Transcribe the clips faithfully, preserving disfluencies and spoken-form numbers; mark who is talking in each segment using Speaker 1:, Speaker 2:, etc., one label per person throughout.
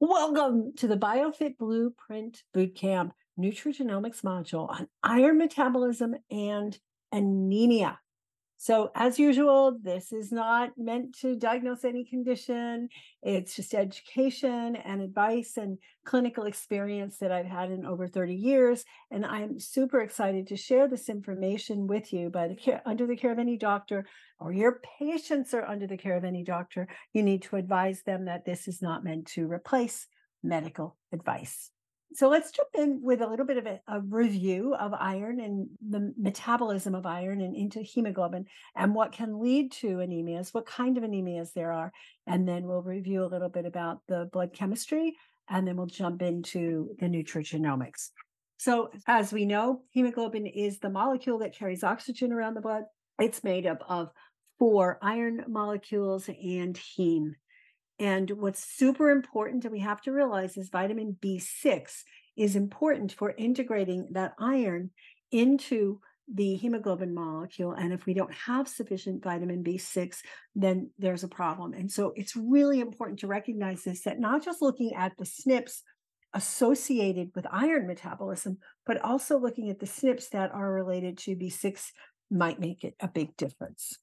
Speaker 1: Welcome to the BioFit Blueprint Bootcamp Nutrigenomics module on iron metabolism and anemia. So as usual, this is not meant to diagnose any condition. It's just education and advice and clinical experience that I've had in over thirty years. And I'm super excited to share this information with you by the care, under the care of any doctor, or your patients are under the care of any doctor. You need to advise them that this is not meant to replace medical advice. So let's jump in with a little bit of a, a review of iron and the metabolism of iron and into hemoglobin and what can lead to anemias, what kind of anemias there are. And then we'll review a little bit about the blood chemistry, and then we'll jump into the nutrigenomics. So as we know, hemoglobin is the molecule that carries oxygen around the blood. It's made up of four iron molecules and heme. And what's super important, and we have to realize, is vitamin B six is important for integrating that iron into the hemoglobin molecule. And if we don't have sufficient vitamin B six, then there's a problem. And so it's really important to recognize this, that not just looking at the S N Ps associated with iron metabolism, but also looking at the S N Ps that are related to B six might make it a big difference.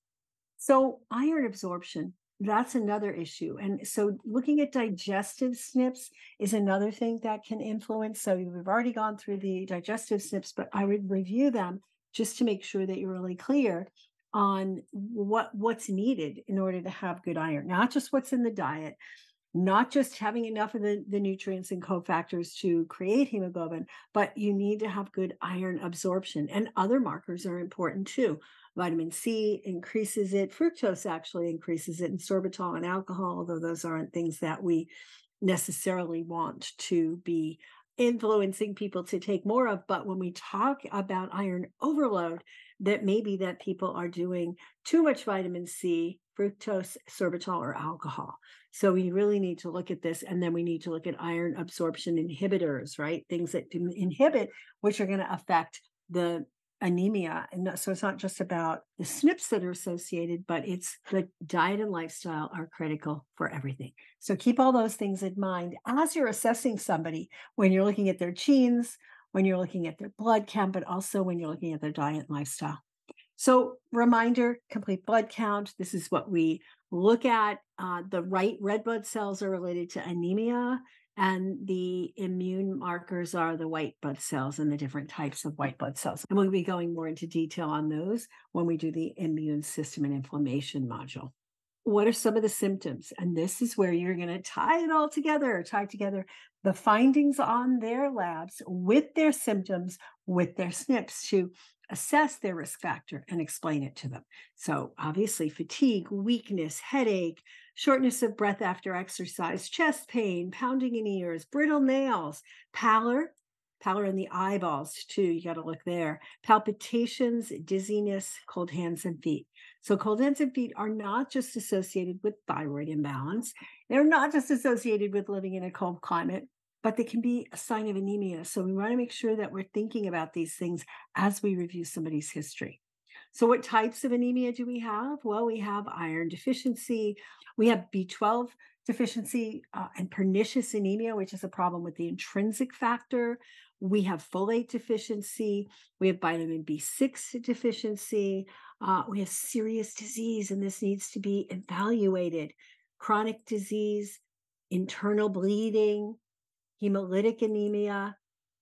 Speaker 1: So iron absorption, that's another issue. And so looking at digestive S N Ps is another thing that can influence. So we've already gone through the digestive S N Ps, but I would review them just to make sure that you're really clear on what, what's needed in order to have good iron, not just what's in the diet, not just having enough of the, the nutrients and cofactors to create hemoglobin, but you need to have good iron absorption. And other markers are important too. Vitamin C increases it. Fructose actually increases it, and sorbitol and alcohol, although those aren't things that we necessarily want to be influencing people to take more of. But when we talk about iron overload, that may be that people are doing too much vitamin C, fructose, sorbitol, or alcohol. So we really need to look at this, and then we need to look at iron absorption inhibitors, right? Things that do inhibit, which are going to affect the anemia. And so it's not just about the S N Ps that are associated, but it's the diet and lifestyle are critical for everything. So keep all those things in mind as you're assessing somebody, when you're looking at their genes, when you're looking at their blood count, but also when you're looking at their diet and lifestyle. So reminder, complete blood count. This is what we look at. Uh, the right red blood cells are related to anemia, and the immune markers are the white blood cells and the different types of white blood cells. And we'll be going more into detail on those when we do the immune system and inflammation module. What are some of the symptoms? And this is where you're going to tie it all together, tie together the findings on their labs with their symptoms, with their S N Ps to assess their risk factor and explain it to them. So obviously fatigue, weakness, headache, shortness of breath after exercise, chest pain, pounding in ears, brittle nails, pallor, pallor in the eyeballs too, you got to look there, palpitations, dizziness, cold hands and feet. So cold hands and feet are not just associated with thyroid imbalance. They're not just associated with living in a cold climate, but they can be a sign of anemia. So we want to make sure that we're thinking about these things as we review somebody's history. So what types of anemia do we have? Well, we have iron deficiency. We have B twelve deficiency uh, and pernicious anemia, which is a problem with the intrinsic factor. We have folate deficiency. We have vitamin B six deficiency. Uh, we have serious disease, and this needs to be evaluated. Chronic disease, internal bleeding, hemolytic anemia,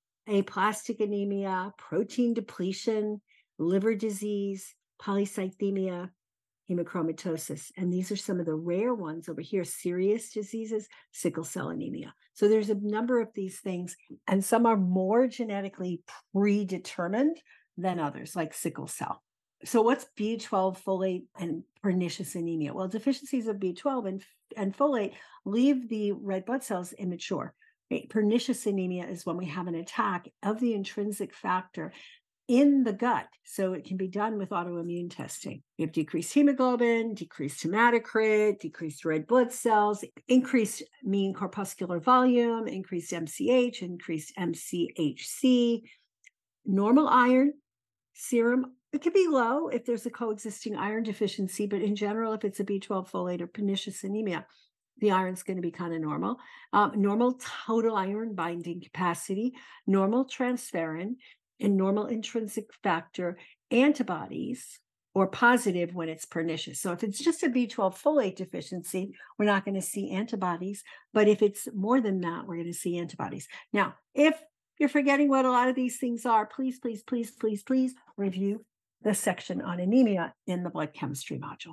Speaker 1: aplastic anemia, protein depletion, liver disease, polycythemia, hemochromatosis. And these are some of the rare ones over here: serious diseases, sickle cell anemia. So there's a number of these things, and some are more genetically predetermined than others, like sickle cell. So what's B twelve, folate, and pernicious anemia? Well, deficiencies of B twelve and, and folate leave the red blood cells immature. Right? Pernicious anemia is when we have an attack of the intrinsic factor in the gut. So it can be done with autoimmune testing. We have decreased hemoglobin, decreased hematocrit, decreased red blood cells, increased mean corpuscular volume, increased M C H, increased M C H C, normal iron, serum. It could be low if there's a coexisting iron deficiency, but in general, if it's a B twelve, folate, or pernicious anemia, the iron's going to be kind of normal. Um, normal total iron binding capacity, normal transferrin, and normal intrinsic factor antibodies, or positive when it's pernicious. So if it's just a B twelve folate deficiency, we're not going to see antibodies. But if it's more than that, we're going to see antibodies. Now, if you're forgetting what a lot of these things are, please, please, please, please, please review the section on anemia in the blood chemistry module.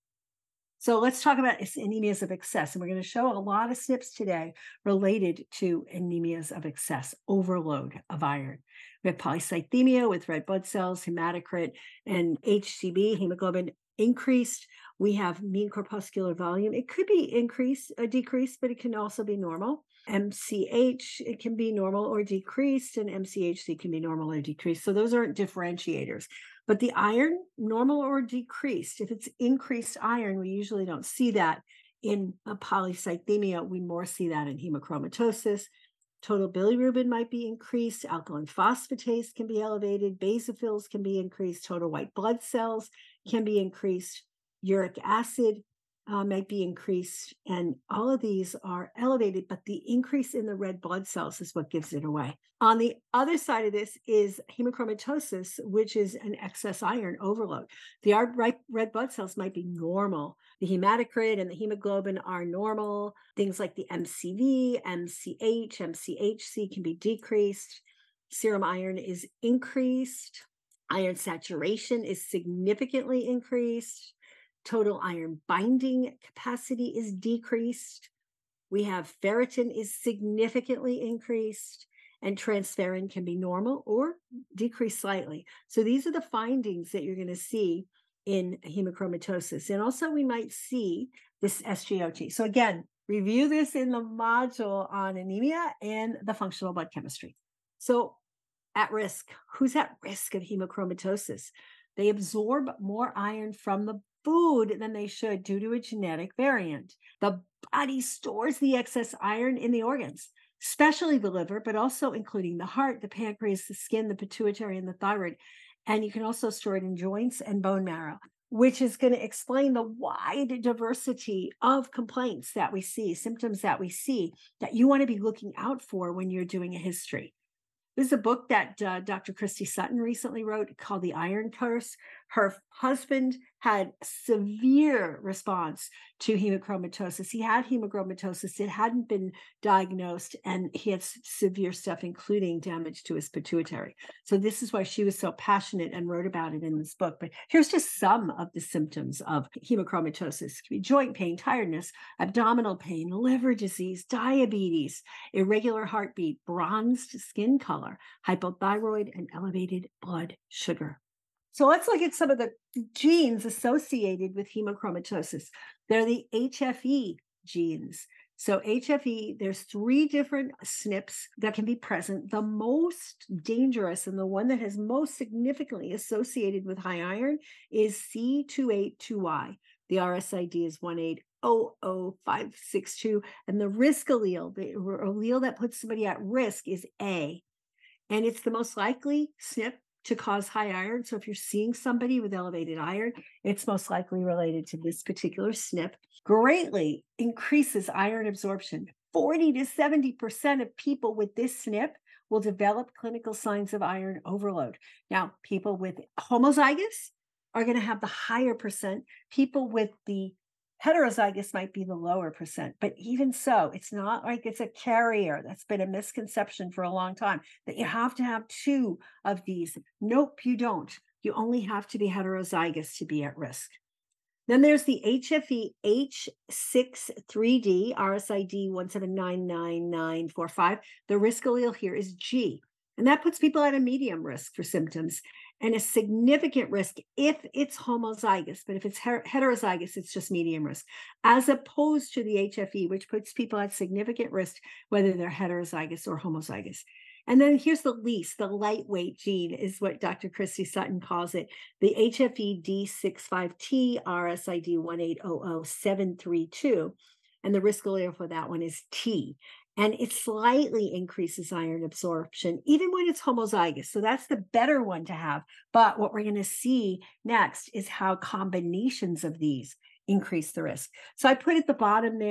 Speaker 1: So let's talk about anemias of excess. And we're going to show a lot of S N Ps today related to anemias of excess, overload of iron. We have polycythemia with red blood cells, hematocrit, and H C B, hemoglobin increased. We have mean corpuscular volume. It could be increased, a decrease, but it can also be normal. M C H, it can be normal or decreased, and M C H C can be normal or decreased. So those aren't differentiators. But the iron, normal or decreased, if it's increased iron, we usually don't see that in a polycythemia. We more see that in hemochromatosis. Total bilirubin might be increased. Alkaline phosphatase can be elevated. Basophils can be increased. Total white blood cells can be increased. Uric acid uh, might be increased. And all of these are elevated, but the increase in the red blood cells is what gives it away. On the other side of this is hemochromatosis, which is an excess iron overload. The red blood cells might be normal. The hematocrit and the hemoglobin are normal. Things like the M C V, M C H, M C H C can be decreased. Serum iron is increased. Iron saturation is significantly increased. Total iron binding capacity is decreased. We have ferritin is significantly increased, and transferrin can be normal or decrease slightly. So these are the findings that you're going to see in hemochromatosis. And also we might see this S G O T. So again, review this in the module on anemia and the functional blood chemistry. So at risk, who's at risk of hemochromatosis? They absorb more iron from the food than they should due to a genetic variant. The body stores the excess iron in the organs, especially the liver, but also including the heart, the pancreas, the skin, the pituitary, and the thyroid. And you can also store it in joints and bone marrow, which is going to explain the wide diversity of complaints that we see, symptoms that we see, that you want to be looking out for when you're doing a history. This is a book that uh, Doctor Christy Sutton recently wrote called The Iron Curse. Her husband had severe response to hemochromatosis. He had hemochromatosis. It hadn't been diagnosed, and he had severe stuff, including damage to his pituitary. So this is why she was so passionate and wrote about it in this book. But here's just some of the symptoms of hemochromatosis. It can be joint pain, tiredness, abdominal pain, liver disease, diabetes, irregular heartbeat, bronzed skin color, hypothyroid, and elevated blood sugar. So let's look at some of the genes associated with hemochromatosis. They're the H F E genes. So H F E, there's three different S N Ps that can be present. The most dangerous and the one that has most significantly associated with high iron is C two eighty-two Y. The R S I D is one eight zero zero five six two. And the risk allele, the allele that puts somebody at risk, is A. And it's the most likely S N P to cause high iron. So if you're seeing somebody with elevated iron, it's most likely related to this particular S N P. Greatly increases iron absorption. forty to seventy percent of people with this S N P will develop clinical signs of iron overload. Now, people with homozygous are going to have the higher percent. People with the heterozygous might be the lower percent, but even so, it's not like it's a carrier. That's been a misconception for a long time, that you have to have two of these. Nope, you don't. You only have to be heterozygous to be at risk. Then there's the H F E H sixty-three D, R S I D one seven nine nine nine four five. The risk allele here is G, and that puts people at a medium risk for symptoms and a significant risk if it's homozygous. But if it's heterozygous, it's just medium risk, as opposed to the H F E, which puts people at significant risk whether they're heterozygous or homozygous. And then here's the least, the lightweight gene is what Doctor Christy Sutton calls it, the H F E D sixty-five T, R S I D one eight zero zero seven three two. And the risk allele for that one is T. And it slightly increases iron absorption, even when it's homozygous. So that's the better one to have. But what we're going to see next is how combinations of these increase the risk. So I put at the bottom there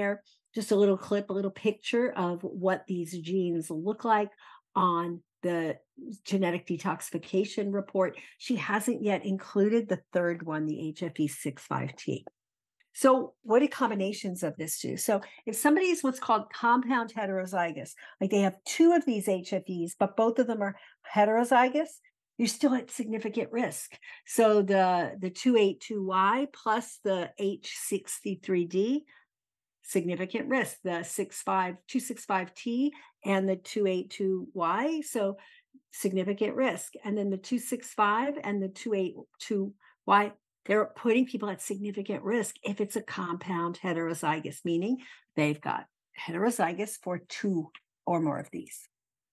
Speaker 1: just a little clip, a little picture of what these genes look like on the genetic detoxification report. She hasn't yet included the third one, the H F E sixty-five T. So what do combinations of this do? So if somebody is what's called compound heterozygous, like they have two of these H F Es, but both of them are heterozygous, you're still at significant risk. So the, the two eighty-two Y plus the H sixty-three D, significant risk. The two sixty-five T and the two eighty-two Y, so significant risk. And then the two sixty-five and the two eighty-two Y, they're putting people at significant risk if it's a compound heterozygous, meaning they've got heterozygous for two or more of these.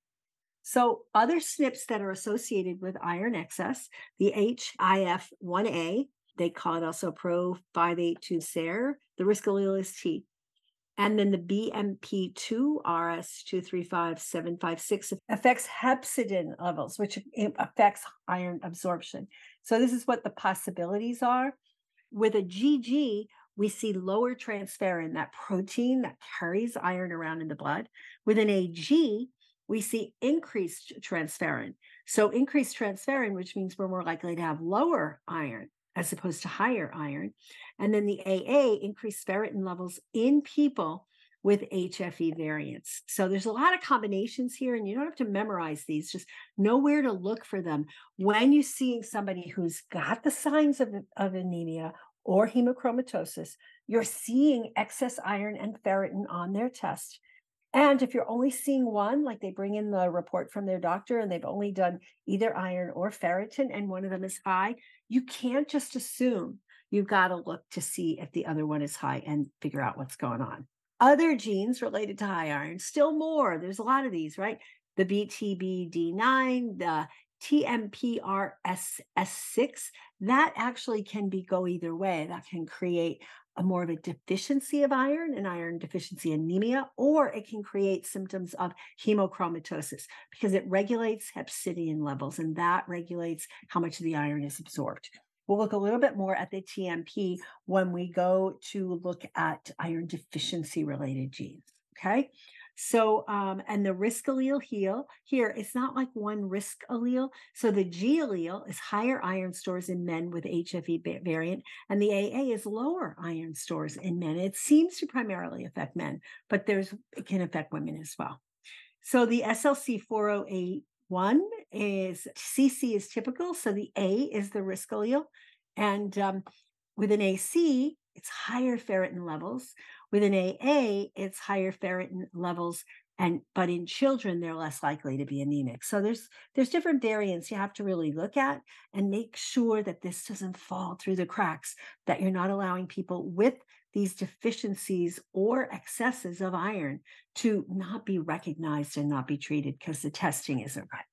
Speaker 1: So other S N Ps that are associated with iron excess, the H I F one A, they call it also Pro five eighty-two S E R, the risk allele is T. And then the B M P two R S two three five seven five six affects hepcidin levels, which affects iron absorption. So this is what the possibilities are. With a G G, we see lower transferrin, that protein that carries iron around in the blood. With an A G, we see increased transferrin. So increased transferrin, which means we're more likely to have lower iron as opposed to higher iron. And then the A A, increased ferritin levels in people with H F E variants. So there's a lot of combinations here, and you don't have to memorize these, just know where to look for them. When you're seeing somebody who's got the signs of, of anemia or hemochromatosis, you're seeing excess iron and ferritin on their test. And if you're only seeing one, like they bring in the report from their doctor and they've only done either iron or ferritin and one of them is high, you can't just assume. You've got to look to see if the other one is high and figure out what's going on. Other genes related to high iron, still more. There's a lot of these, right? The B T B D nine, the T M P R S S six, that actually can be go either way. That can create a more of a deficiency of iron, an iron deficiency anemia, or it can create symptoms of hemochromatosis because it regulates hepcidin levels, and that regulates how much of the iron is absorbed. We'll look a little bit more at the T M P when we go to look at iron deficiency related genes, okay? So, um, and the risk allele here, here, it's not like one risk allele. So the G allele is higher iron stores in men with H F E variant, and the A A is lower iron stores in men. It seems to primarily affect men, but there's it can affect women as well. So the S L C four oh eight one is C C is typical. So the A is the risk allele. And um, with an A C, it's higher ferritin levels. With an A A, it's higher ferritin levels. And but in children, they're less likely to be anemic. So there's there's different variants you have to really look at and make sure that this doesn't fall through the cracks, that you're not allowing people with these deficiencies or excesses of iron to not be recognized and not be treated because the testing isn't right.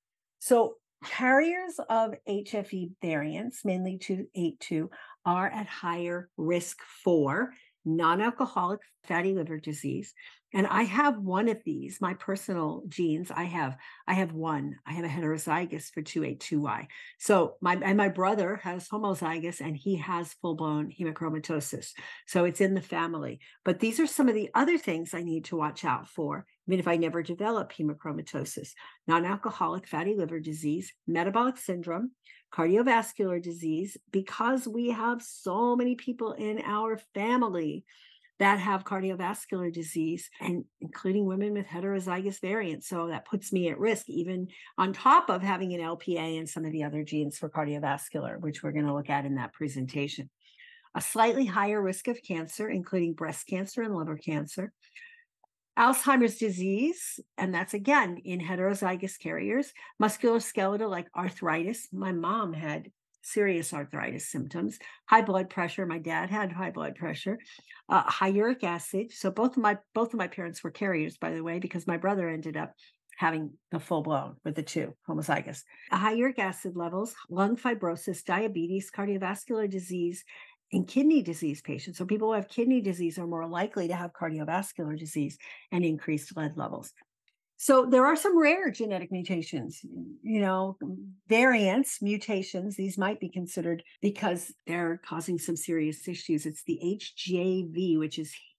Speaker 1: So carriers of H F E variants, mainly two eighty-two, are at higher risk for non-alcoholic fatty liver disease. And I have one of these, my personal genes. I have, I have one. I have a heterozygous for two eighty-two Y. So my and my brother has homozygous and he has full-blown hemochromatosis. So it's in the family. But these are some of the other things I need to watch out for, even if I never develop hemochromatosis: non-alcoholic fatty liver disease, metabolic syndrome, cardiovascular disease, because we have so many people in our family that have cardiovascular disease, and including women with heterozygous variants. So that puts me at risk, even on top of having an L P A and some of the other genes for cardiovascular, which we're going to look at in that presentation. A slightly higher risk of cancer, including breast cancer and liver cancer. Alzheimer's disease, and that's again in heterozygous carriers. Musculoskeletal, like arthritis. My mom had serious arthritis symptoms. High blood pressure. My dad had high blood pressure. Uh, high uric acid. So both of my both of my parents were carriers, by the way, because my brother ended up having the full blown with the two homozygous. High uric acid levels, lung fibrosis, diabetes, cardiovascular disease, and kidney disease patients. So people who have kidney disease are more likely to have cardiovascular disease and increased lead levels. So there are some rare genetic mutations, you know, variants, mutations. These might be considered because they're causing some serious issues. It's the H J V, which is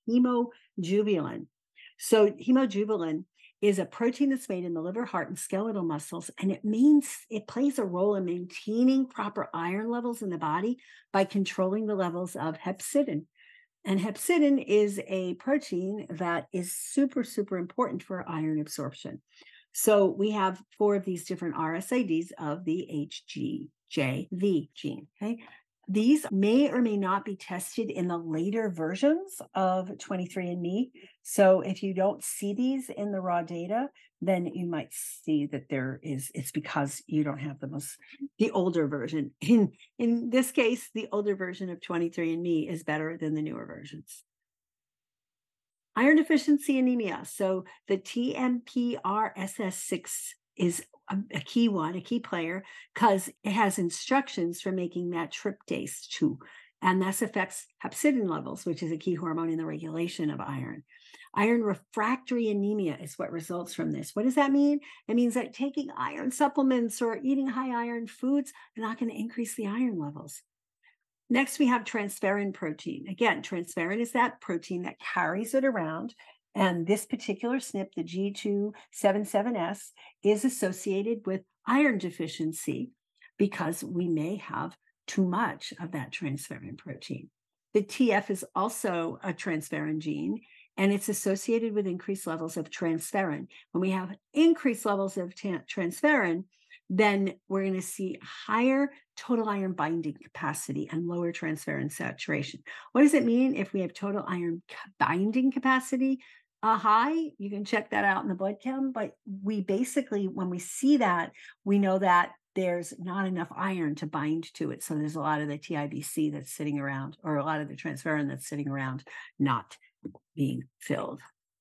Speaker 1: hemojuvelin. So hemojuvelin is a protein that's made in the liver, heart, and skeletal muscles, and it means it plays a role in maintaining proper iron levels in the body by controlling the levels of hepcidin. And hepcidin is a protein that is super, super important for iron absorption. So we have four of these different R S I Ds of the H G J V gene, okay? These may or may not be tested in the later versions of twenty-three and me. So if you don't see these in the raw data, then you might see that there is, it's because you don't have the most, the older version. In, in this case, the older version of twenty-three and me is better than the newer versions. Iron deficiency anemia. So the T M P R S S six is a, a key one, a key player, because it has instructions for making matriptase two, and this affects hepcidin levels, which is a key hormone in the regulation of iron. Iron refractory anemia is what results from this. What does that mean? It means that taking iron supplements or eating high iron foods are not going to increase the iron levels. Next, we have transferrin protein. Again, transferrin is that protein that carries it around. And this particular S N P, the G two seventy-seven S, is associated with iron deficiency because we may have too much of that transferrin protein. The T F is also a transferrin gene, and it's associated with increased levels of transferrin. When we have increased levels of transferrin, then we're going to see higher total iron binding capacity and lower transferrin saturation. What does it mean if we have total iron binding capacity uh, high? You can check that out in the blood chem, but we basically, when we see that, we know that there's not enough iron to bind to it. So there's a lot of the T I B C that's sitting around, or a lot of the transferrin that's sitting around not being filled.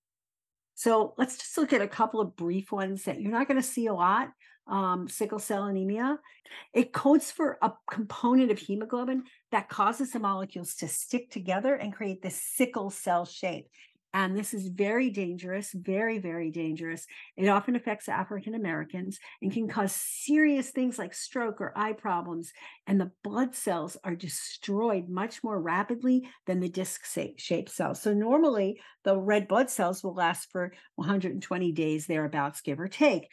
Speaker 1: So let's just look at a couple of brief ones that you're not going to see a lot. Um, sickle cell anemia. It codes for a component of hemoglobin that causes the molecules to stick together and create this sickle cell shape. And this is very dangerous, very, very dangerous. It often affects African Americans and can cause serious things like stroke or eye problems. And the blood cells are destroyed much more rapidly than the disc-shaped cells. So normally, the red blood cells will last for one hundred twenty days, thereabouts, give or take.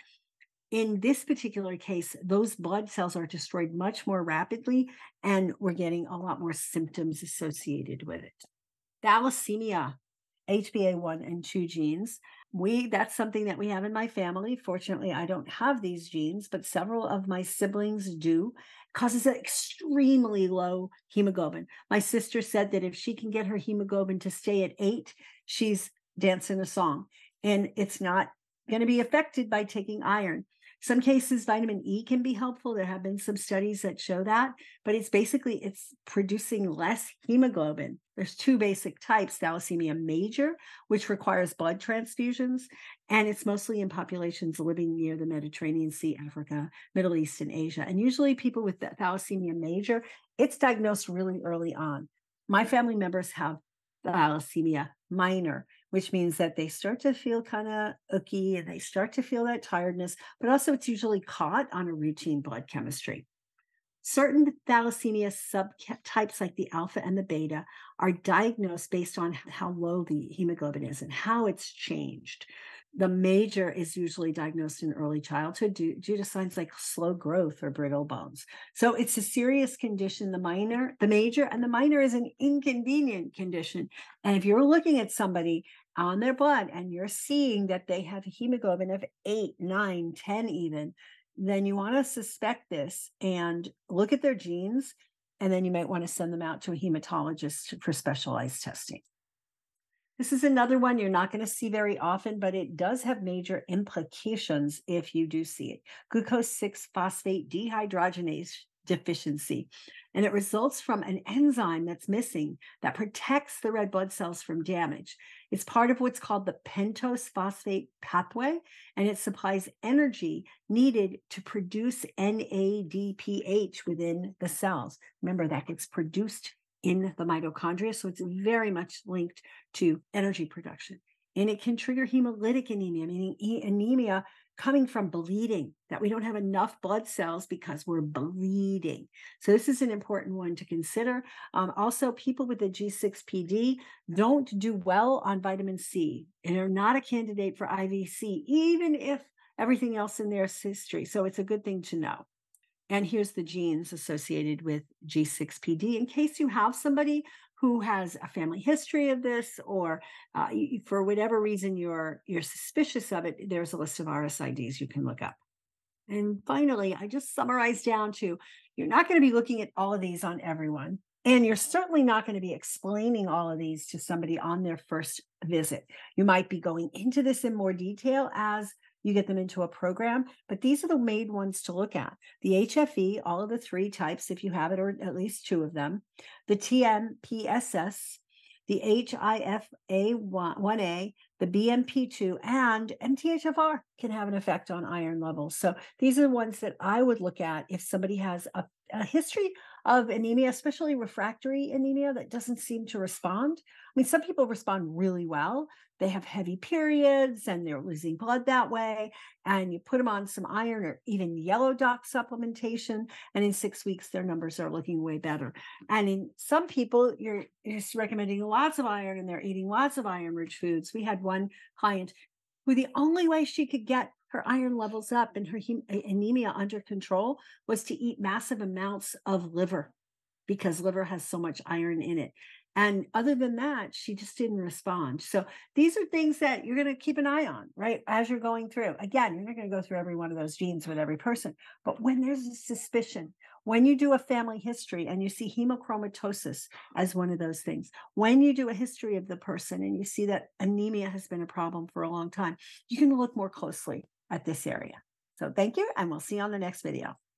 Speaker 1: In this particular case, those blood cells are destroyed much more rapidly, and we're getting a lot more symptoms associated with it. Thalassemia. H B A one and two genes. We, that's something that we have in my family. Fortunately, I don't have these genes, but several of my siblings do. Causes an extremely low hemoglobin. My sister said that if she can get her hemoglobin to stay at eight, she's dancing a song. And it's not going to be affected by taking iron. Some cases, vitamin E can be helpful. There have been some studies that show that, but it's basically, it's producing less hemoglobin. There's two basic types: thalassemia major, which requires blood transfusions, and it's mostly in populations living near the Mediterranean Sea, Africa, Middle East, and Asia. And usually people with thalassemia major, it's diagnosed really early on. My family members have thalassemia minor, which means that they start to feel kind of icky and they start to feel that tiredness, but also it's usually caught on a routine blood chemistry. Certain thalassemia subtypes, like the alpha and the beta, are diagnosed based on how low the hemoglobin is and how it's changed. The major is usually diagnosed in early childhood due, due to signs like slow growth or brittle bones. So it's a serious condition, the minor, the major, and the minor is an inconvenient condition. And if you're looking at somebody on their blood and you're seeing that they have a hemoglobin of eight, nine, ten even, then you want to suspect this and look at their genes, and then you might want to send them out to a hematologist for specialized testing. This is another one you're not going to see very often, but it does have major implications if you do see it. Glucose six phosphate dehydrogenase deficiency. And it results from an enzyme that's missing that protects the red blood cells from damage. It's part of what's called the pentose phosphate pathway, and it supplies energy needed to produce N A D P H within the cells. Remember, that gets produced in the mitochondria, so it's very much linked to energy production. And it can trigger hemolytic anemia, meaning e- anemia coming from bleeding, that we don't have enough blood cells because we're bleeding. So this is an important one to consider. Um, also, people with the G six P D don't do well on vitamin C and are not a candidate for I V C, even if everything else in there is history. So it's a good thing to know. And here's the genes associated with G six P D in case you have somebody who has a family history of this, or uh, for whatever reason you're you're suspicious of it. There's a list of R S I Ds you can look up. And finally, I just summarized down to, you're not going to be looking at all of these on everyone. And you're certainly not going to be explaining all of these to somebody on their first visit. You might be going into this in more detail as you get them into a program, but these are the main ones to look at. The H F E, all of the three types, if you have it, or at least two of them, the T M P S S, the H I F A one A, the B M P two, and M T H F R can have an effect on iron levels. So these are the ones that I would look at if somebody has a, a history of anemia, especially refractory anemia that doesn't seem to respond. I mean, some people respond really well. They have heavy periods and they're losing blood that way. And you put them on some iron or even yellow dock supplementation, and in six weeks, their numbers are looking way better. And in some people, you're just recommending lots of iron and they're eating lots of iron-rich foods. We had one client who the only way she could get her iron levels up and her hem- anemia under control was to eat massive amounts of liver, because liver has so much iron in it. And other than that, she just didn't respond. So these are things that you're going to keep an eye on, right? As you're going through. Again, you're not going to go through every one of those genes with every person. But when there's a suspicion, when you do a family history and you see hemochromatosis as one of those things, when you do a history of the person and you see that anemia has been a problem for a long time, you can look more closely at this area. So thank you, and we'll see you on the next video.